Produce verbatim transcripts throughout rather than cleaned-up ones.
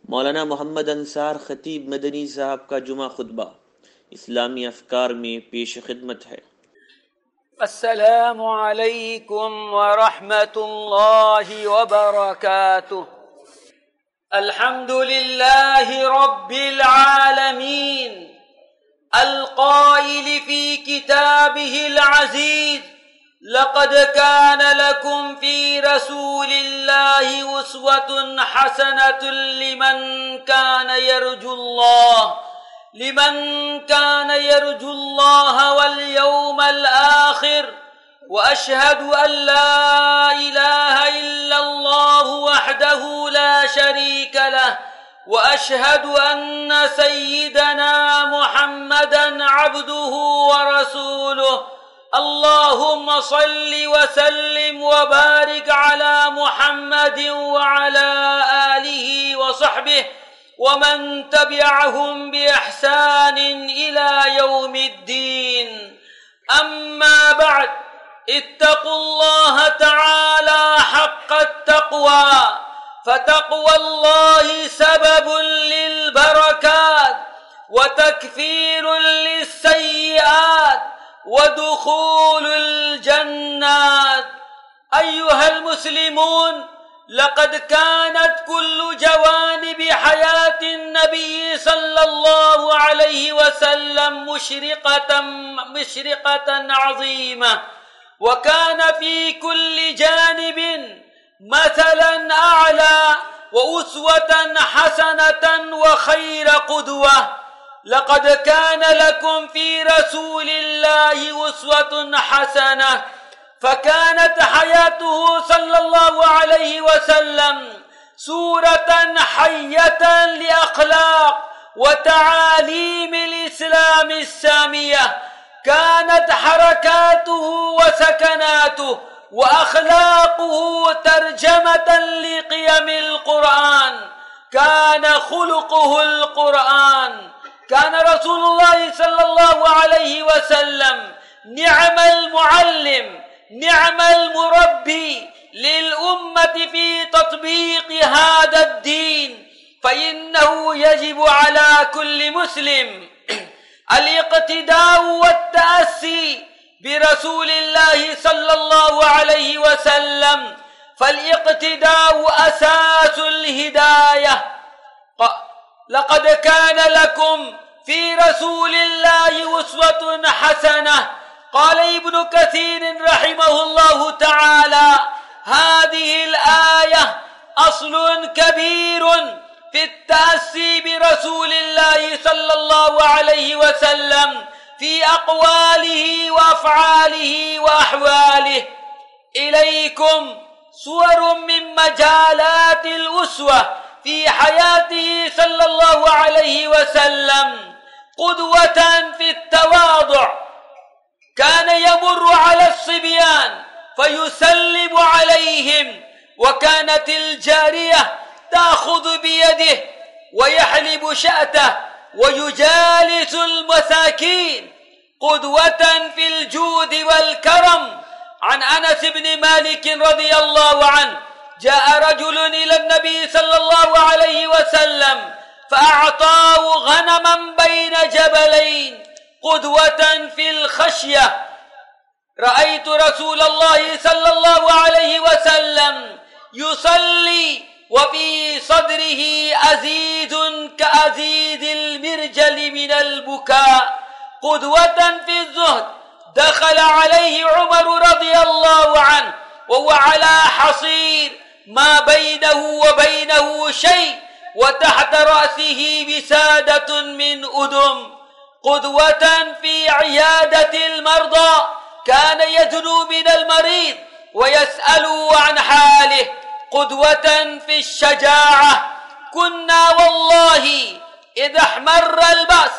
मौलाना मोहम्मद अंसार खतीब मदनी साहब का जुमा खुतबा इस्लामी अफकार में पेश खिदमत है। अस्सलामु अलैकुम व रहमतुल्लाहि व बरकातुह। अल्हम्दुलिल्लाहि रब्बिल आलमीन अल-क़ाइल फ़ी किताबिहिल अज़ीज़ लक़द कान लकुम फ़ी रसूलिल्लाहि उस्वतुन हसनतुन लिमन कान यरजुल्लाह लिमन कान यरजुल्लाह वल यौमल आखिर व अशहदु अन ला इलाहा इल्लल्लाहु वहदहु ला शरीका लहु व अशहदु अन्न सय्यिदना मुहम्मदन अब्दुहु व रसूलुहु। अल्लाहुम्मा सल्लि व सल्लिम व बारिक अला मुहम्मदिन व अला आलिहि व सहबिहि व मन तबिअहुम बि इहसानिन इला यौमिद्दीन। अम्मा बअद, इत्तक़ुल्लाह तआला हक़्क़त तक़वा फ़तक़वल्लाहि सबबुन लिल बरकात व तकफ़ीरुन लिस्सय्यिआत व दुख़ूलुल जन्नात। अय्युहल मुस्लिमून, लक़द कानत कुल्लु जवानिबि हयातिन नबी सल्लल्लाहु अलैहि वसल्लम मुशरिक़तन मुशरिक़तन अज़ीमा व कान फ़ी कुल्लि जानिबिन मसलन अअला व उस्वतन हसनतन व खैर क़ुदवा। लक़द कान लकुम फ़ी रसूलिल्लाहि उस्वतुन हसनह फ़कानत हयातुहु सल्लल्लाहु अलैहि वसल्लम सूरतन हय्यतन लिअख़लाक़ व तआलीमिल इस्लाम अस्सामियह। कानत हरकातुहु व सकनातुहु व अख़लाक़ुहु तर्जमतन लिक़ियमिल क़ुरआन। कान ख़ुलुक़ुहुल क़ुरआन। कान रसूलुल्लाह सल्लल्लाहु अलैहि वसल्लम निअमल मुअल्लिम निअमल मुरब्बी लिल उम्मति फ़ी तत्बीक़ हाज़ा द्दीन। फ़इन्नहु यजिबु अला कुल्लि मुस्लिम अल-इक़्तिदाउ वत-तअस्सी बिरसूलिल्लाहि सल्लल्लाहु अलैहि वसल्लम। फ़ल-इक़्तिदाउ असासुल हिदायह। लक़द कान लकुम फ़ी रसूलिल्लाहि उस्वतुन हसनह। क़ाल इब्नु कसीर रहिमहुल्लाहु तआला, हाज़िहिल आयह अस्लुन कबीरुन फ़ी अत-तअस्सी बिरसूलिल्लाहि सल्लल्लाहु अलैहि वसल्लम फ़ी अक़वालिहि व अफ़आलिहि व अहवालिहि। इलैकुम सुवरुम मिन मजालातिल उसवा फ़ी हयातिहि सल्लल्लाहु अलैहि वसल्लम क़ुदवतन फ़ी अत-तवादुअ। कान यमुर्रु अला الصبيان فيسلم عليهم وكانت الجارية تأخذ بيده ويحلب شأته ويجالس المساكين قدوة في الجود والكرم. عن أنس بن مالك رضي الله عنه جاء رجل إلى النبي صلى الله عليه وسلم فأعطاه غنما بين جبلين قدوة في الخشية. رأيت رسول الله صلى الله عليه وسلم يصلي وفي صدره أزيد كأزيد المرجل من البكاء قدوة في الزهد. دخل عليه عمر رضي الله عنه وهو على حصير ما بينه وبينه شيء وتحت رأسه وسادة من أدم قدوة في عيادة المرضى. كان يدنو من المريض ويسأل عن حاله قدوة في الشجاعة. كنا والله إذا احمر البأس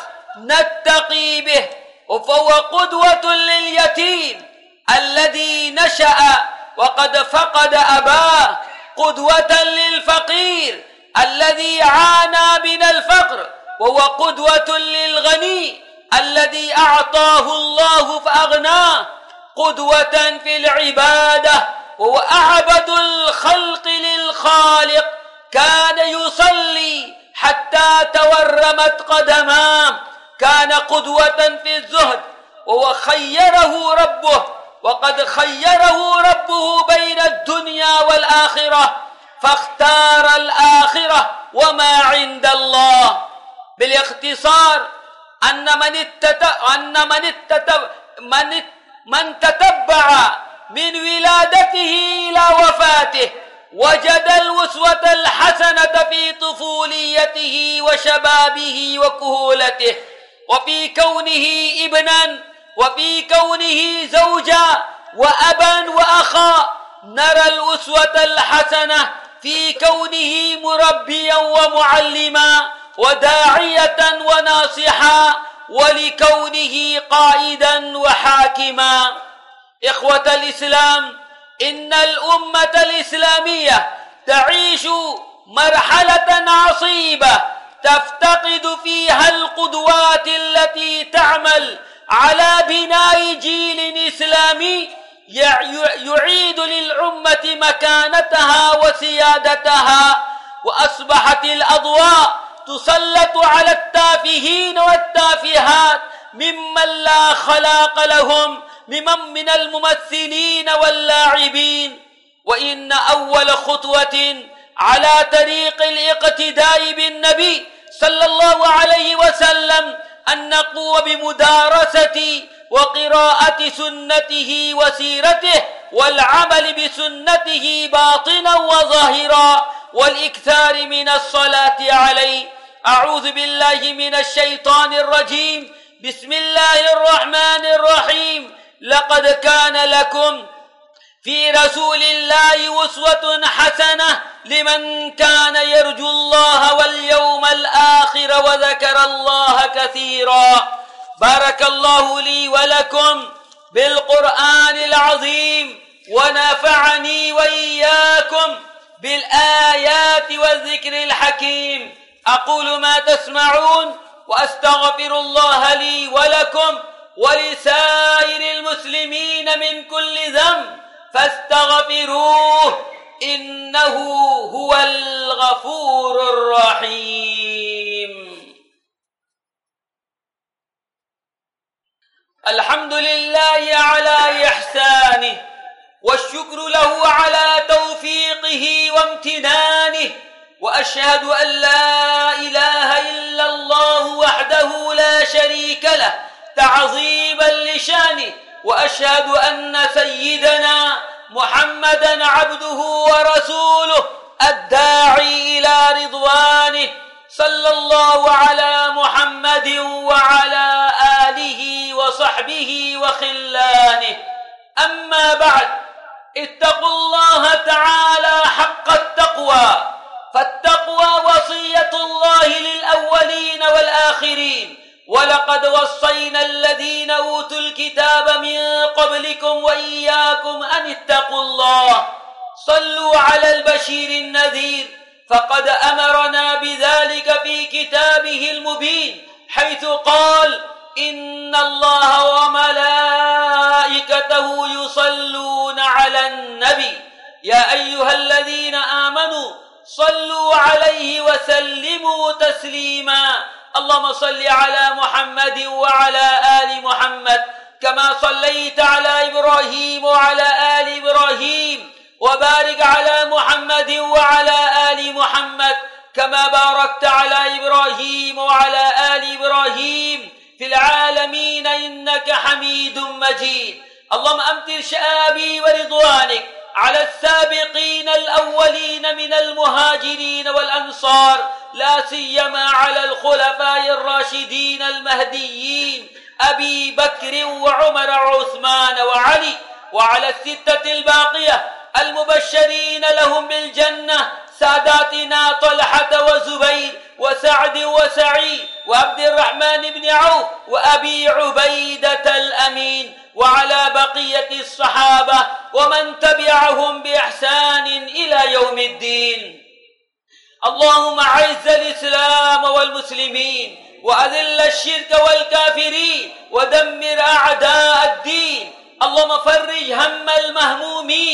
نتقي به. وفهو قدوة لليتيم الذي نشأ وقد فقد أباه. قدوة للفقير الذي عانى من الفقر، وهو قدوة للغني الذي أعطاه الله فأغناه. قدوة في العبادة، وهو أعبد الخلق للخالق. كان يصلي حتى تورمت قدماه. كان قدوة في الزهد، وهو خيره ربه وقد خيره ربه بين الدنيا والآخرة، فاختار الآخرة وما عند الله. بالاختصار أن من اتت... أن من اتت... من ات... من تتبع من ولادته إلى وفاته وجد الأسوة الحسنة في طفوليته وشبابه وكهولته، وفي كونه ابنا، وفي كونه زوجا وأبا وأخا. نرى الأسوة الحسنة في كونه مربيا ومعلما وداعية وناصحا، ولكونه قائدا وحاكما. إخوة الإسلام، إن الأمة الإسلامية تعيش مرحلة عصيبة تفتقد فيها القدوات التي تعمل على بناء جيل إسلامي يعيد للأمة مكانتها وسيادتها. وأصبحت الأضواء تسلط على التافهين والتافهات ممن لا خلاق لهم، ممن من الممثلين واللاعبين. وإن أول خطوة على طريق الاقتداء بالنبي صلى الله عليه وسلم أن نقوم بمدارسة وقراءة سنته وسيرته والعمل بسنته باطنا وظاهرا، والإكثار من الصلاة عليه. أعوذ بالله من الشيطان الرجيم. بسم الله الرحمن الرحيم. لقد كان لكم في رسول الله أسوة حسنة لمن كان يرجو الله واليوم الآخر وذكر الله كثيرا. بارك الله لي ولكم بالقرآن العظيم، ونفعني وإياكم بالآيات والذكر الحكيم. أقول ما تسمعون، وأستغفر الله لي ولكم ولسائر المسلمين من كل ذنب، فاستغفروه إنه هو الغفور الرحيم. الحمد لله على إحسانه، والشكر له على توفيقه وامتنانه، وأشهد أن لا إله إلا الله وحده لا شريك له تعظيما لشانه، وأشهد أن سيدنا محمدا عبده ورسوله الداعي إلى رضوانه. صلى الله على محمد وعلى آله وصحبه وخلانه. أما بعد، اتقوا الله تعالى حق التقوى، فالتقوى وصية الله للأولين والآخرين. ولقد وصينا الذين أوتوا الكتاب من قبلكم وإياكم أن اتقوا الله. صلوا على البشير النذير، فقد أمرنا بذلك في كتابه المبين، حيث قال: إن الله وملائكته يصلون على النبي يا أيها الذين آمنوا صلوا عليه وسلموا تسليما. اللهم صل على محمد وعلى آل محمد كما صليت على إبراهيم وعلى آل إبراهيم، وبارك على محمد وعلى آل محمد كما باركت على إبراهيم وعلى آل إبراهيم في العالمين إنك حميد مجيد. اللهم أمطر شآبي ورضوانك على السابقين الأولين من المهاجرين والأنصار، لا سيما على الخلفاء الراشدين المهديين أبي بكر وعمر وعثمان وعلي، وعلى الستة الباقية المبشرين لهم بالجنة، ساداتنا طلحة وزبير وسعد وسعيد وعبد الرحمن بن عوف وأبي عبيدة الأمين، وعلى بقية الصحابة ومن تبعهم بإحسان إلى يوم الدين. اللهم أعز الإسلام والمسلمين، وأذل الشرك والكافرين، ودمر أعداء الدين. اللهم فرج هم المهمومين،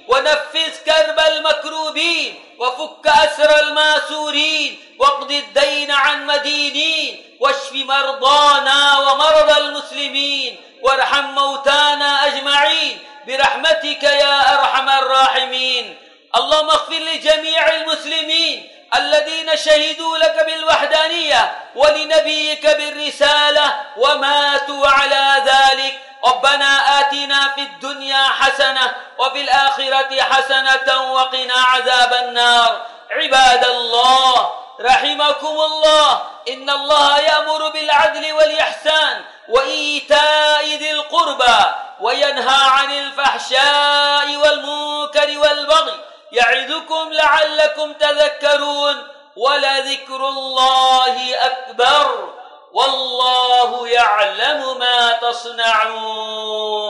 ونفذ كرب المكروبين وفك أسر الماسورين واقض الدين عن مدينين واشف مرضانا ومرضى المسلمين وارحم موتانا أجمعين برحمتك يا أرحم الراحمين. اللهم اغفر لجميع المسلمين الذين شهدوا لك بالوحدانية ولنبيك بالرسالة وماتوا على ذلك. ربنا آتنا في الدنيا حسنة وفي الآخرة حسنة وقنا عذاب النار. عباد الله رحمكم الله، إن الله يأمر بالعدل والإحسان وإيتاء ذي القربى وينهى عن الفحشاء والمنكر والبغي يعظكم لعلكم تذكرون. ولذكر الله أكبر والله يعلم ما تصنعون.